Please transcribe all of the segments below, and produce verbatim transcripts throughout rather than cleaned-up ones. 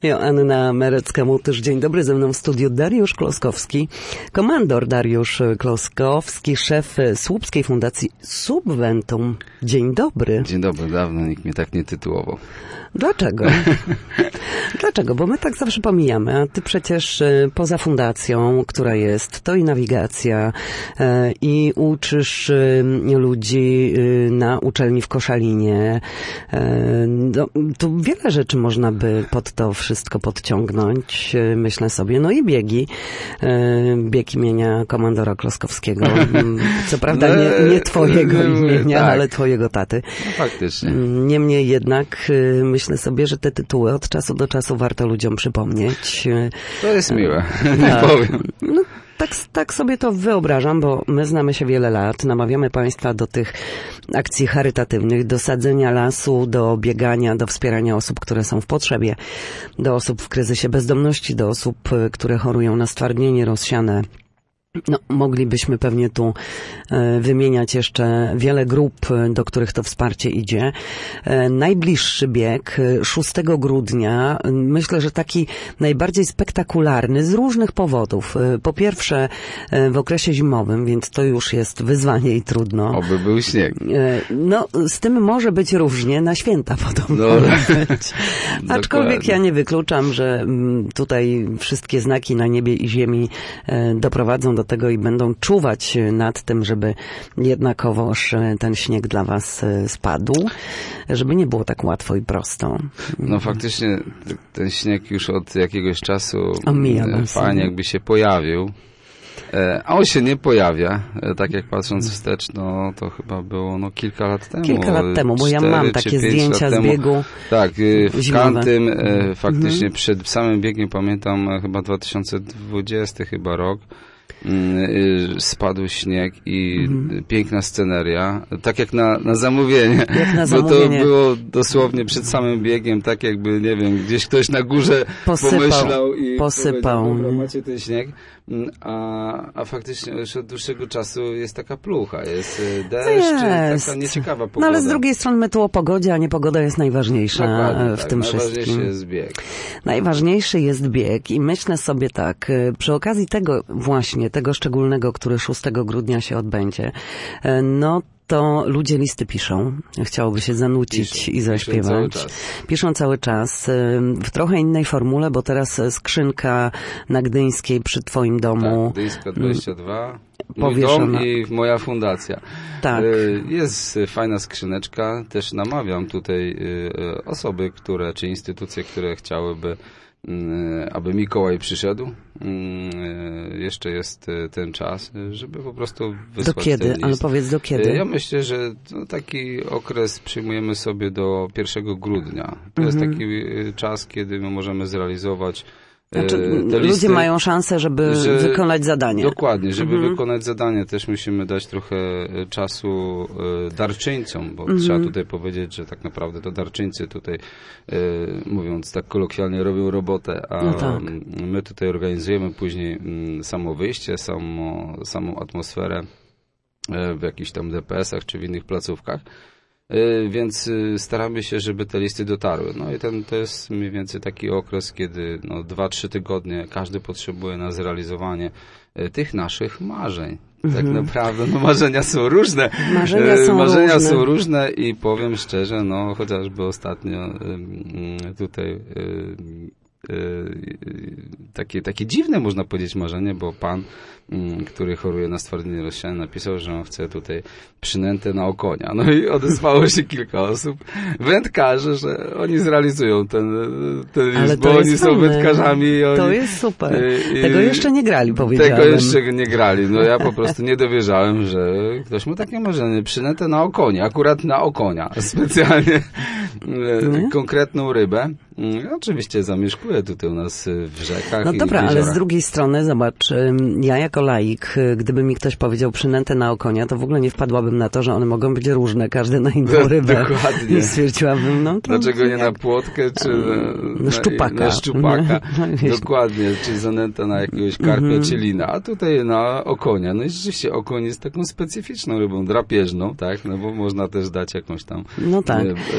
Joanna Merecka-Mutysz. Dzień dobry, ze mną w studiu Dariusz Kloskowski, komandor Dariusz Kloskowski, szef Słupskiej Fundacji Subventum. Dzień dobry. Dzień dobry, dawno nikt mnie tak nie tytułował. Dlaczego? Dlaczego? Bo my tak zawsze pomijamy, a ty przecież poza fundacją, która jest, to i nawigacja, i uczysz ludzi na uczelni w Koszalinie. No, tu wiele rzeczy można by pod to wszystko podciągnąć, myślę sobie. No i biegi. Bieg imienia komandora Kloskowskiego. Co prawda nie, nie twojego imienia, tak, ale twojego taty. No, faktycznie. Niemniej jednak myślę sobie, że te tytuły od czasu do czasu warto ludziom przypomnieć. To jest miłe, tak. nie powiem. No, tak, tak sobie to wyobrażam, bo my znamy się wiele lat, namawiamy Państwa do tych akcji charytatywnych, do sadzenia lasu, do biegania, do wspierania osób, które są w potrzebie, do osób w kryzysie bezdomności, do osób, które chorują na stwardnienie rozsiane. No, moglibyśmy pewnie tu e, wymieniać jeszcze wiele grup, do których to wsparcie idzie. E, najbliższy bieg szóstego grudnia, myślę, że taki najbardziej spektakularny z różnych powodów. E, po pierwsze e, w okresie zimowym, więc to już jest wyzwanie i trudno. Oby był śnieg. E, no, z tym może być różnie, na święta podobno no, być. Aczkolwiek ja nie wykluczam, że m, tutaj wszystkie znaki na niebie i ziemi e, doprowadzą do do tego i będą czuwać nad tym, żeby jednakowoż ten śnieg dla was spadł, żeby nie było tak łatwo i prosto. No faktycznie ten śnieg już od jakiegoś czasu Omija fajnie jakby się pojawił. A on się nie pojawia, tak jak patrząc wstecz, no to chyba było no kilka lat temu. Kilka lat temu, bo ja mam takie zdjęcia z biegu. Tak, w Kantym mhm. faktycznie przed samym biegiem, pamiętam chyba dwa tysiące dwudziesty chyba rok, spadł śnieg i mhm. piękna sceneria, tak jak na, na zamówienie, jak na bo zamówienie. To było dosłownie przed samym biegiem, tak jakby, nie wiem, gdzieś ktoś na górze posypał, pomyślał i posypał. powiedział, dobra, macie ten śnieg, a, a faktycznie już od dłuższego czasu jest taka plucha, jest deszcz, jest. taka nieciekawa pogoda. No ale z drugiej strony my tu o pogodzie, a nie pogoda jest najważniejsza Dokładnie, w tak, tym najważniejszy wszystkim. jest bieg. Najważniejszy jest bieg i myślę sobie tak, przy okazji tego właśnie, tego szczególnego, który szóstego grudnia się odbędzie, no to ludzie listy piszą. Chciałoby się zanucić piszą, i zaśpiewać. Piszą cały czas. Piszą cały czas. W trochę innej formule, bo teraz skrzynka na Gdyńskiej przy twoim domu. Tak, Gdyńska dwadzieścia dwa. Mój Powieszona. dom i moja fundacja. Tak. Jest fajna skrzyneczka. Też namawiam tutaj osoby, które, czy instytucje, które chciałyby, aby Mikołaj przyszedł. Jeszcze jest ten czas, żeby po prostu wysłać Do kiedy? ten list. Ale powiedz do kiedy? Ja myślę, że taki okres przyjmujemy sobie do pierwszego grudnia. To mhm. jest taki czas, kiedy my możemy zrealizować Znaczy, te ludzie listy, mają szansę, żeby że, wykonać zadanie. Dokładnie, żeby mhm. wykonać wykonać zadanie też musimy dać trochę czasu darczyńcom, bo mhm. trzeba tutaj powiedzieć, że tak naprawdę to darczyńcy tutaj, mówiąc tak kolokwialnie, robią robotę, a no tak. my tutaj organizujemy później samo wyjście, samo, samą atmosferę w jakichś tam D P S-ach czy w innych placówkach. Więc staramy się, żeby te listy dotarły. No i ten, to jest mniej więcej taki okres, kiedy no, dwa, trzy tygodnie każdy potrzebuje na zrealizowanie tych naszych marzeń. Tak mhm. naprawdę, no marzenia są różne. Marzenia są marzenia różne. są różne i powiem szczerze, no chociażby ostatnio tutaj takie, takie dziwne, można powiedzieć, marzenie, bo pan, który choruje na stwardnienie rozsiane, napisał, że on chce tutaj przynętę na okonia. No i odezwało się kilka osób. Wędkarze, że oni zrealizują ten, ten list, bo oni są wędkarzami. I oni, to jest super. I, tego jeszcze nie grali, powiedziałem. Tego jeszcze nie grali. No ja po prostu nie dowierzałem, że ktoś ma takie marzenie. Przynętę na okonia, akurat na okonia. Specjalnie nie? konkretną rybę. Oczywiście zamieszkuje tutaj u nas w rzekach. No i dobra, w ale z drugiej strony, zobacz, ja jako laik, gdyby mi ktoś powiedział przynętę na okonia, to w ogóle nie wpadłabym na to, że one mogą być różne, każde na inną rybę. Dokładnie. I stwierdziłabym, no to... Dlaczego nie na płotkę, czy na, na szczupaka. Na szczupaka. No, dokładnie, czy zanęta na jakiegoś karpia, mm-hmm. czy lina, a tutaj na okonia. No i rzeczywiście okoń jest taką specyficzną rybą, drapieżną, tak, no bo można też dać jakąś tam... No tak. E, e, ja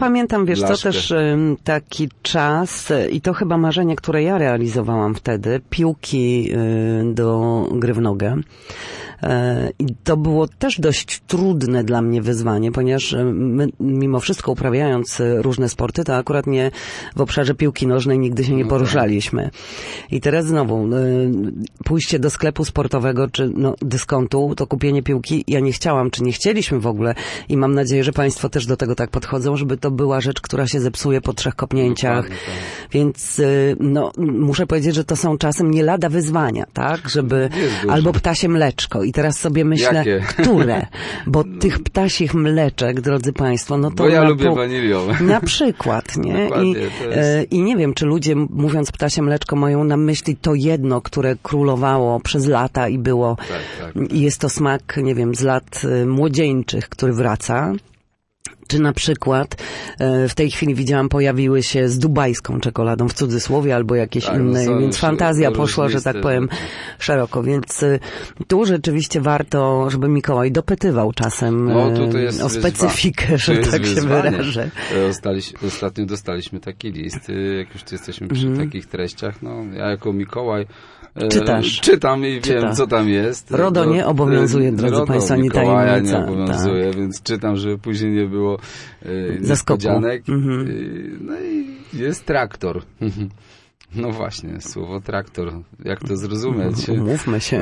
pamiętam, wiesz blaszkę. co, też ym, taki czas y, i to chyba marzenie, które ja realizowałam wtedy, piłki y, do gry w nogę. I to było też dość trudne dla mnie wyzwanie, ponieważ my, mimo wszystko uprawiając różne sporty, to akurat nie w obszarze piłki nożnej nigdy się nie no poruszaliśmy. Tak. I teraz znowu, pójście do sklepu sportowego, czy no, dyskontu, to kupienie piłki, ja nie chciałam, czy nie chcieliśmy w ogóle i mam nadzieję, że państwo też do tego tak podchodzą, żeby to była rzecz, która się zepsuje po trzech kopnięciach. Tak. Więc no, muszę powiedzieć, że to są czasem nie lada wyzwania, tak? Żeby albo ptasie mleczko. I teraz sobie myślę, Jakie? które? Bo tych ptasich mleczek, drodzy państwo, no to... Bo ja na lubię pół... waniliowe. Na przykład, nie? I, jest... e, I nie wiem, czy ludzie, mówiąc ptasie mleczko, mają na myśli to jedno, które królowało przez lata i było... Tak, tak. I jest to smak, nie wiem, z lat młodzieńczych, który wraca. Czy na przykład e, w tej chwili widziałam, pojawiły się z dubajską czekoladą w cudzysłowie albo jakieś tak, inne, no więc fantazja poszła, że tak powiem, szeroko. Więc e, tu rzeczywiście warto, żeby Mikołaj dopytywał czasem no, tutaj jest o specyfikę, wyzwa- że tak się wyrażę. Ostaliś, ostatnio dostaliśmy taki list, jak już tu jesteśmy przy Mhm. takich treściach, no ja jako Mikołaj Czytasz. Czytam i Czyta. wiem, co tam jest. RODO nie obowiązuje, drodzy RODO państwo, ani Mikołaja tajemnica. nie obowiązuje, tak. Więc czytam, żeby później nie było e, niespodzianek. Mhm. No i jest traktor. No właśnie, słowo traktor. Jak to zrozumieć? Umówmy się.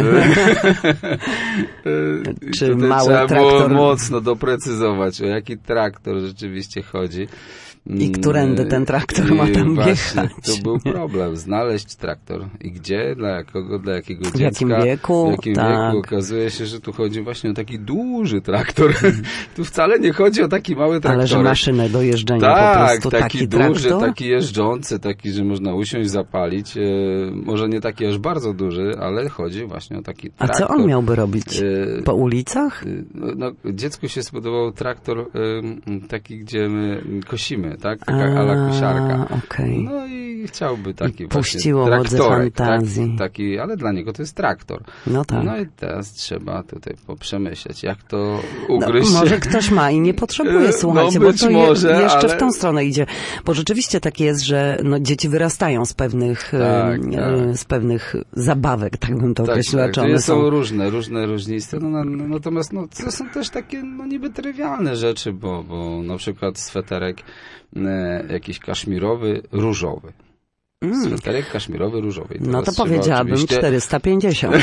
Czy tutaj mały trzeba traktor... było mocno doprecyzować, o jaki traktor rzeczywiście chodzi. I którędy ten traktor ma tam Właśnie, jechać. to był problem. Znaleźć traktor. I gdzie, dla kogo, dla jakiego dziecka. W jakim wieku. W jakim tak. wieku. Okazuje się, że tu chodzi właśnie o taki duży traktor. Tu wcale nie chodzi o taki mały traktor. Ale że maszynę do jeżdżenia tak, po prostu. taki, taki duży, traktor? taki jeżdżący, taki, że można usiąść, zapalić. E, może nie taki aż bardzo duży, ale chodzi właśnie o taki A traktor. co on miałby robić? E, po ulicach? No, no, dziecku się spodobał traktor e, taki, gdzie my kosimy, tak? Taka a la kosiarka. Okay. No i chciałby taki I właśnie puściło traktorek, fantazji. tak, taki, ale dla niego to jest traktor. No tak. No i teraz trzeba tutaj poprzemyśleć, jak to ugryźć. No, może ktoś ma i nie potrzebuje, słuchajcie, no, bo to może, je, jeszcze ale... w tą stronę idzie. Bo rzeczywiście tak jest, że no, dzieci wyrastają z pewnych, tak, e, tak. z pewnych zabawek, tak bym to tak, określiła. Tak, one są są różne, różne różnice. No, no, no, natomiast no, to są też takie no, niby trywialne rzeczy, bo, bo na przykład sweterek e, jakiś kaszmirowy, różowy. Mm. Sweterek kaszmirowy, różowy. No to powiedziałabym oczywiście... czterysta pięćdziesiąt.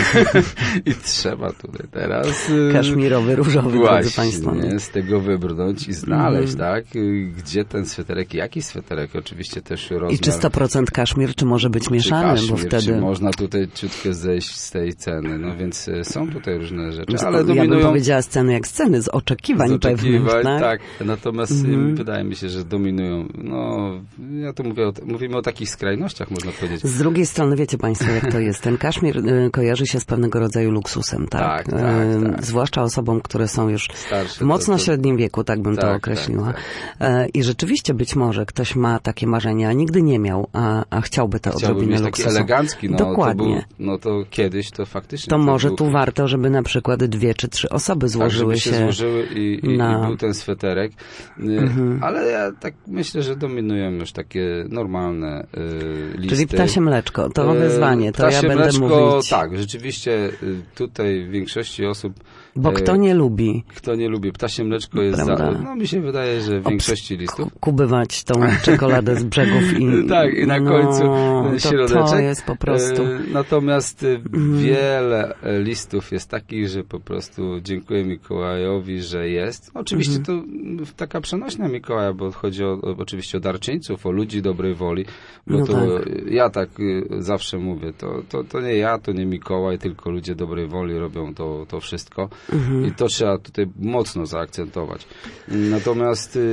I trzeba tutaj teraz... Kaszmirowy, różowy, właśnie, drodzy państwo. Nie, z tego wybrnąć i znaleźć, mm. tak? Gdzie ten sweterek, jaki sweterek, oczywiście też rozmiar... I czy sto procent kaszmir, czy może być mieszany, kaszmir, bo wtedy... Czy można tutaj ciutkę zejść z tej ceny, no więc są tutaj różne rzeczy, z, ale ja dominują... bym powiedziała sceny jak sceny, z oczekiwań, z oczekiwań pewnych, tak? tak. Natomiast mm. wydaje mi się, że dominują, no, ja tu mówię o, mówimy o takich skrajnościach, można powiedzieć. Z drugiej strony, wiecie państwo, jak to jest. Ten kaszmir y, kojarzy się z pewnego rodzaju luksusem, tak? Tak, tak, tak. Y, zwłaszcza osobom, które są już starsze, w mocno to, to... średnim wieku, tak bym tak, to określiła. Tak, tak. Y, I rzeczywiście być może ktoś ma takie marzenia, a nigdy nie miał, a, a chciałby to Chciałby odrobinę mieć luksusu. taki elegancki, no Dokładnie. To był, no to kiedyś to faktycznie... To, to może był... tu warto, żeby na przykład dwie czy trzy osoby złożyły tak, żeby się... się złożyły i, i, na... i był ten sweterek. Mhm. Ale ja tak myślę, że dominują już takie normalne y, listy. Czyli ptasie mleczko, to wyzwanie, to ptasie ja będę mleczko, mówić. Tak, rzeczywiście tutaj w większości osób... Bo kto nie lubi? Kto nie lubi. Ptasie mleczko jest za... No mi się wydaje, że w większości Obs- listów... Kubywać tą czekoladę z brzegów i... tak, i na no, końcu środeczek. To jest po prostu... Natomiast mm. wiele listów jest takich, że po prostu dziękuję Mikołajowi, że jest. Oczywiście mm. to taka przenośna Mikołaja, bo chodzi o, o, oczywiście o darczyńców, o ludzi dobrej woli, bo no to tak. ja tak zawsze mówię, to, to, to nie ja, to nie Mikołaj, tylko ludzie dobrej woli robią to, to wszystko. Mhm. I to trzeba tutaj mocno zaakcentować. Natomiast y,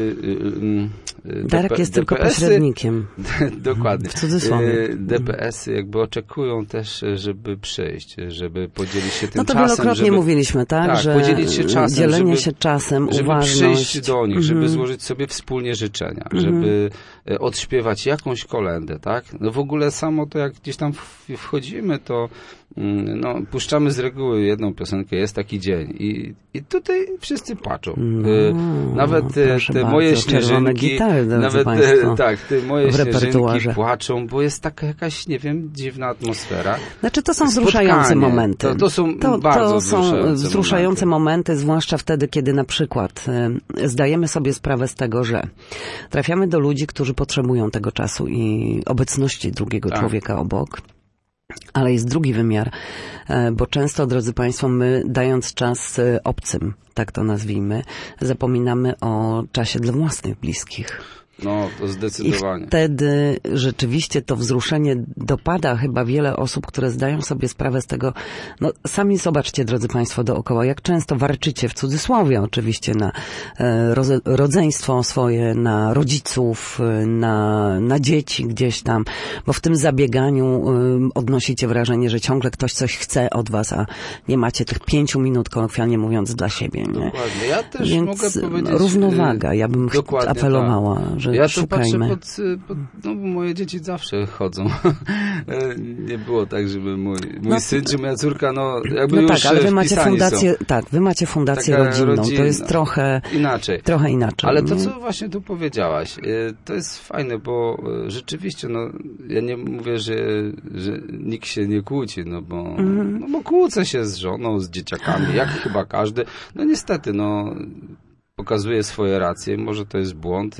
y, y, Darek D P, jest tylko D P S-y, pośrednikiem. Dokładnie. W cudzysłowie. D P S-y jakby oczekują też, żeby przyjść, żeby podzielić się tym czasem. No to czasem, wielokrotnie żeby, mówiliśmy, tak? tak, że podzielić się czasem, dzielenie żeby, się czasem, żeby uważność. przyjść do nich, żeby mhm. złożyć sobie wspólnie życzenia, mhm. żeby odśpiewać jakąś kolędę, tak? No w ogóle samo to, jak gdzieś tam wchodzimy, to no, puszczamy z reguły jedną piosenkę, jest taki dzień, dzień. I, i tutaj wszyscy płaczą. No, nawet te, te moje śnieżynki, gitary, nawet Państwo, tak, te moje w śnieżynki płaczą, bo jest taka jakaś, nie wiem, dziwna atmosfera. Znaczy to są wzruszające momenty. To, to są to, bardzo to są wzruszające, wzruszające momenty. momenty, zwłaszcza wtedy, kiedy na przykład y, zdajemy sobie sprawę z tego, że trafiamy do ludzi, którzy potrzebują tego czasu i obecności drugiego tak. człowieka obok. Ale jest drugi wymiar, bo często, drodzy Państwo, my dając czas obcym, tak to nazwijmy, zapominamy o czasie dla własnych bliskich. No, to zdecydowanie. I wtedy rzeczywiście to wzruszenie dopada chyba wiele osób, które zdają sobie sprawę z tego. No, sami zobaczcie, drodzy Państwo, dookoła, jak często warczycie, w cudzysłowie oczywiście, na e, roze, rodzeństwo swoje, na rodziców, na, na dzieci gdzieś tam, bo w tym zabieganiu e, odnosicie wrażenie, że ciągle ktoś coś chce od was, a nie macie tych pięciu minut, kolokwialnie mówiąc, dla siebie. Nie? Dokładnie. Ja też Więc mogę powiedzieć... równowaga, ja bym apelowała, tak. że Ja szukajmy. to patrzę pod, pod... No bo moje dzieci zawsze chodzą. Nie było tak, żeby mój, mój no, syn czy moja córka, no jakby no już tak, ale wy macie fundację, są. tak, wy macie fundację Taka rodzinną. rodzinna. To jest trochę inaczej. Trochę inaczej. Ale to, nie? co właśnie tu powiedziałaś, to jest fajne, bo rzeczywiście, no ja nie mówię, że, że nikt się nie kłóci, no bo, mm. no bo kłócę się z żoną, z dzieciakami, jak chyba każdy. No niestety, no pokazuje swoje racje, może to jest błąd,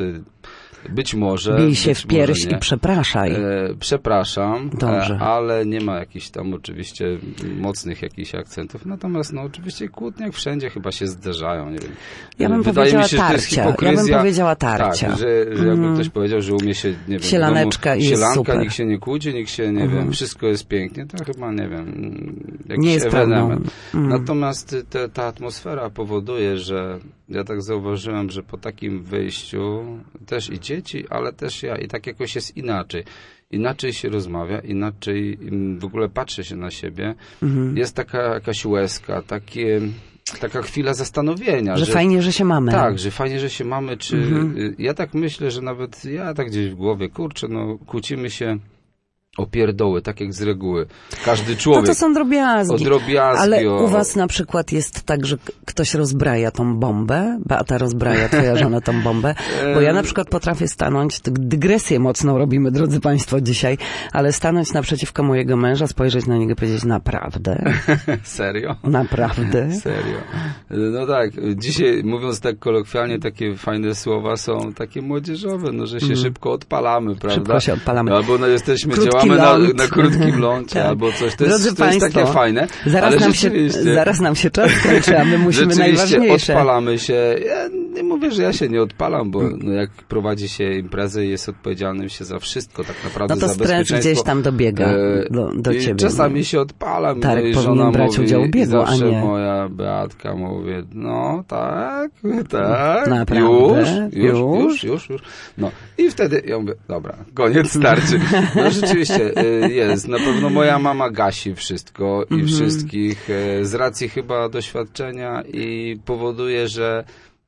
być może... Bij się być w pierś może i przepraszaj. E, przepraszam, Dobrze. E, ale nie ma jakichś tam oczywiście mocnych jakichś akcentów. Natomiast no oczywiście kłótnie jak wszędzie chyba się zderzają. Nie wiem. Ja bym Wydaje powiedziała mi się, że to jest tarcia. hipokryzja. Ja bym powiedziała tarcia. Tak, że, że jakby mm. ktoś powiedział, że umie się, nie wiem, sielaneczka domu, i jest sielanka, super. nikt się nie kłóci, nikt się, nie mm. wiem, wszystko jest pięknie, to chyba, nie wiem, jakiś nie jest ewenement. Mm. Natomiast te, ta atmosfera powoduje, że ja tak zauważyłem, że po takim wyjściu też i dzieci, ale też ja i tak jakoś jest inaczej. Inaczej się rozmawia, inaczej w ogóle patrzy się na siebie. Mhm. Jest taka jakaś łezka, takie, taka chwila zastanowienia. Że, że fajnie, że się mamy. Tak, że fajnie, że się mamy. Czy mhm. Ja tak myślę, że nawet ja tak gdzieś w głowie, kurczę, no kłócimy się o pierdoły, tak jak z reguły. Każdy człowiek. No to są drobiazgi. O drobiazgi. Ale o... u was na przykład jest tak, że ktoś rozbraja tą bombę, Beata rozbraja, twoja żona tą bombę, bo ja na przykład potrafię stanąć, dygresję mocną robimy, drodzy Państwo, dzisiaj, ale stanąć naprzeciwko mojego męża, spojrzeć na niego i powiedzieć, naprawdę? Serio? Naprawdę? Serio. No tak, dzisiaj mówiąc tak kolokwialnie, takie fajne słowa są takie młodzieżowe, no, że się mm. szybko odpalamy, prawda? Szybko się odpalamy. Albo no, jesteśmy, Krótki działamy na, na krótkim lądzie, tak. albo coś. To Drodzy jest, to Państwo, jest takie fajne. Zaraz, ale nam się, zaraz nam się czas kończy, a my musimy najważniejsze. Odpalamy się. Ja nie mówię, że ja się nie odpalam, bo no, jak prowadzi się imprezę i jest odpowiedzialnym się za wszystko, tak naprawdę no to za stres bezpieczeństwo. Gdzieś tam dobiega e, do, do i ciebie. Czasami się odpalam. Tak, no i powinien żona brać mówi, udział w biegu, zawsze a nie... moja Beatka mówi, no tak, tak, naprawdę? Już, już, już, już, już. No i wtedy ja mówię, dobra, koniec, starczy. No rzeczywiście jest. Na pewno moja mama gasi wszystko i mm-hmm. wszystkich z racji chyba doświadczenia i powoduje, że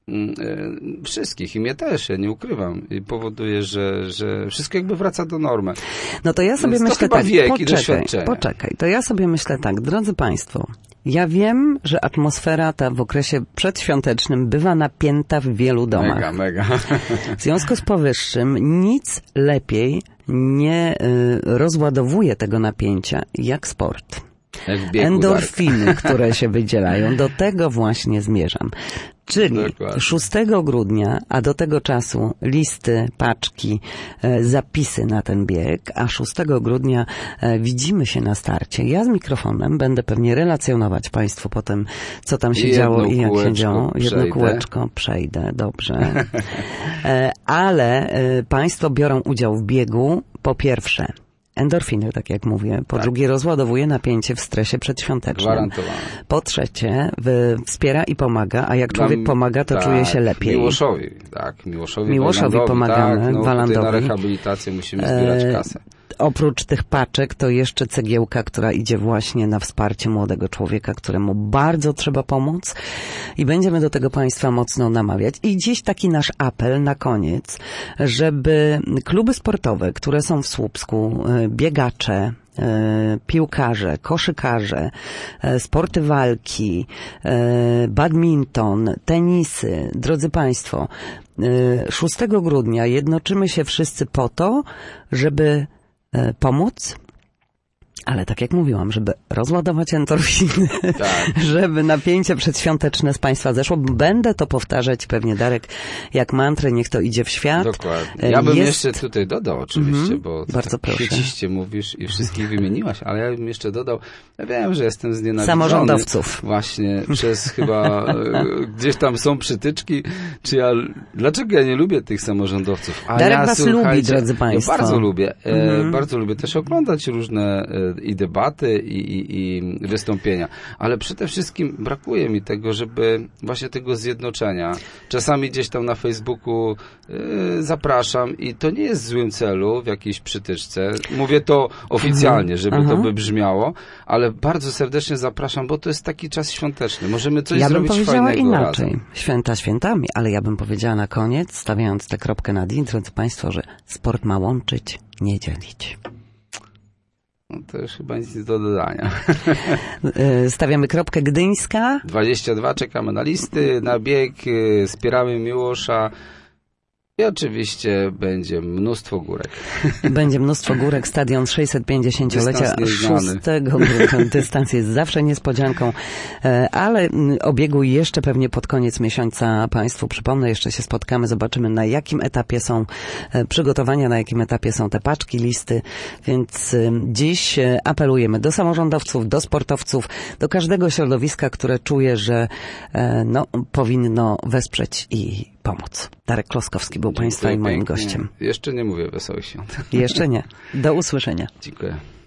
wszystkich i mnie też, ja nie ukrywam, i powoduje, że, że wszystko jakby wraca do normy. No to ja sobie Więc myślę to tak, wiek poczekaj, i doświadczenie. poczekaj, to ja sobie myślę tak, drodzy Państwo, ja wiem, że atmosfera ta w okresie przedświątecznym bywa napięta w wielu domach. Mega, mega. W związku z powyższym nic lepiej nie y, rozładowuje tego napięcia jak sport. Jak bieg Endorfiny, udarka. które się wydzielają, do tego właśnie zmierzam. Czyli Dokładnie. szóstego grudnia, a do tego czasu listy, paczki, e, zapisy na ten bieg, a szóstego grudnia e, widzimy się na starcie. Ja z mikrofonem będę pewnie relacjonować Państwu potem, co tam się I działo i jak się działo. Jedno przejdę. kółeczko przejdę, dobrze. E, ale e, Państwo biorą udział w biegu, po pierwsze, endorfiny, tak jak mówię. Po tak. drugie, rozładowuje napięcie w stresie przedświątecznym. Gwarantowane. Po trzecie, w, wspiera i pomaga, a jak człowiek Dam, pomaga, to tak, czuje się lepiej. Miłoszowi, tak. Miłoszowi, Miłoszowi Walandowi, pomagamy, tak, no, Walandowi. Na rehabilitację musimy zbierać e, kasę. Oprócz tych paczek, to jeszcze cegiełka, która idzie właśnie na wsparcie młodego człowieka, któremu bardzo trzeba pomóc i będziemy do tego Państwa mocno namawiać. I dziś taki nasz apel na koniec, żeby kluby sportowe, które są w Słupsku, biegacze, piłkarze, koszykarze, sporty walki, badminton, tenisy. Drodzy Państwo, szóstego grudnia jednoczymy się wszyscy po to, żeby pomóc, ale tak jak mówiłam, żeby rozładować endorfiny, tak. żeby napięcie przedświąteczne z Państwa zeszło. Będę to powtarzać pewnie, Darek, jak mantrę, niech to idzie w świat. Dokładnie. Ja bym Jest... jeszcze tutaj dodał oczywiście, mm-hmm. bo bardzo tak proszę. Kwieciście mówisz i wszystkich wymieniłaś, ale ja bym jeszcze dodał, ja wiem, że jestem znienawidzony. Samorządowców. Właśnie, przez chyba gdzieś tam są przytyczki, czy ja, dlaczego ja nie lubię tych samorządowców? A Darek ja, was lubi, drodzy Państwo. Ja bardzo lubię, mm-hmm. e, bardzo lubię też oglądać różne e, i debaty, i, i, i wystąpienia. Ale przede wszystkim brakuje mi tego, żeby właśnie tego zjednoczenia. Czasami gdzieś tam na Facebooku yy, zapraszam i to nie jest w złym celu, w jakiejś przytyczce. Mówię to oficjalnie, żeby Aha. to wybrzmiało, ale bardzo serdecznie zapraszam, bo to jest taki czas świąteczny. Możemy coś ja zrobić fajnego razem. Ja bym powiedziała inaczej. Święta świętami, ale ja bym powiedziała na koniec, stawiając tę kropkę nad i, drodzy Państwo, że sport ma łączyć, nie dzielić. No to już chyba nic do dodania. Stawiamy kropkę. Gdyńska. dwadzieścia dwa, czekamy na listy, na bieg, wspieramy Miłosza. I oczywiście będzie mnóstwo górek. Będzie mnóstwo górek, stadion sześćsetpięćdziesięciolecia szóstego grudnia. Dystans jest zawsze niespodzianką, ale o biegu jeszcze pewnie pod koniec miesiąca Państwu przypomnę, jeszcze się spotkamy, zobaczymy na jakim etapie są przygotowania, na jakim etapie są te paczki, listy, więc dziś apelujemy do samorządowców, do sportowców, do każdego środowiska, które czuje, że no, powinno wesprzeć i pomóc. Darek Kloskowski był Państwa i moim pięknie. gościem. Jeszcze nie mówię wesołych świąt. Jeszcze nie. Do usłyszenia. Dziękuję.